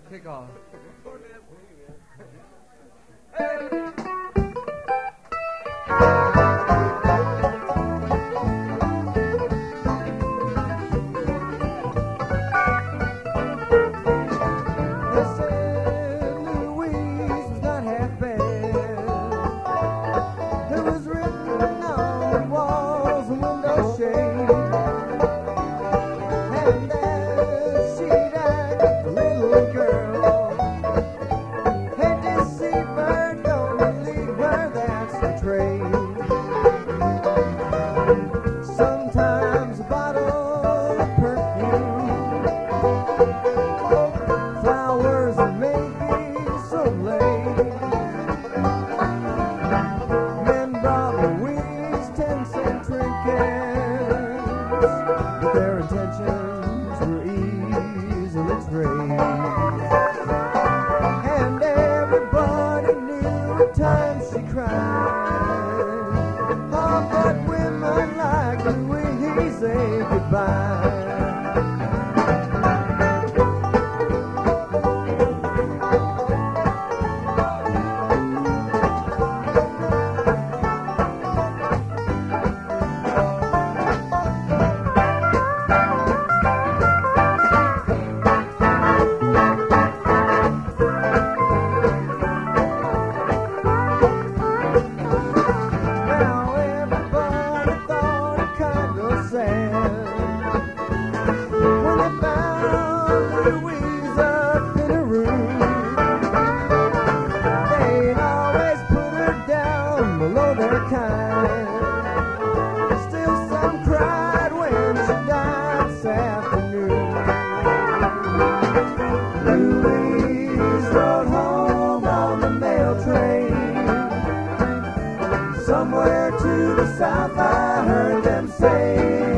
Kick off. Sometimes a bottle of perfume, flowers that may be so late. Men brought Louise 10-cent trinkets, but their intentions were easily traced. And everybody knew at times she cried. Oh, but women like Louise say goodbye. Louise up in a room, they'd always put her down below their kind. Still some cried when she died this afternoon. Louise rode home on the mail train, somewhere to the south I heard them say.